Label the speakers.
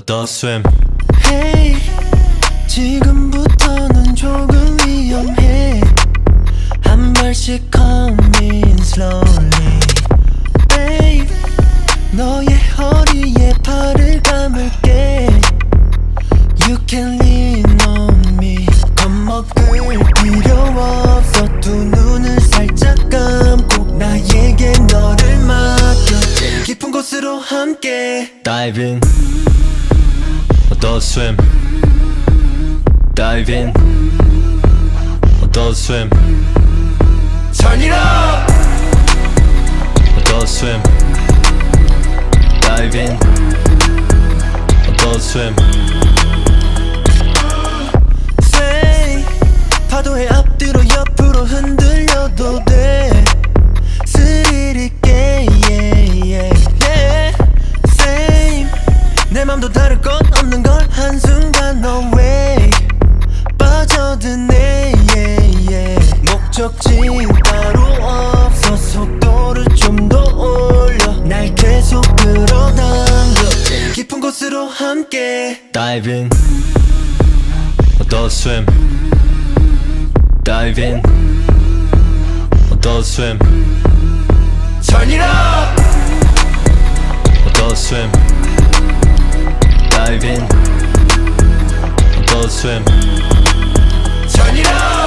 Speaker 1: The swim.
Speaker 2: Hey, 지금부터는 조금 위험해. 한 발씩 coming slowly. Babe, 너의 허리에 팔을 감을게. You can lean on me. 겁먹을 필요 없어. 두 눈을 살짝 감고 나에게 너를 맡겨. 제일 깊은 곳으로 함께
Speaker 1: Dive in. The swim. Dive in. The swim.
Speaker 2: Turn it up.
Speaker 1: The swim. Dive in. The swim.
Speaker 2: Say, 파도에 앞뒤로 옆으로 흔들려도 돼. 스릴 있게 yeah, yeah, yeah. Same, 내 맘도 다를 것 없는 걸 한순간 away 빠져드네 yeah, yeah. 목적지는 따로 없어. 속도를 좀 더 올려. 날 계속 끌어당겨. 제일 깊은 곳으로 함께
Speaker 1: Dive in. The swim. Dive in. The swim.
Speaker 2: Turn it up.
Speaker 1: The swim. Dive in. The swim.
Speaker 2: Turn it up.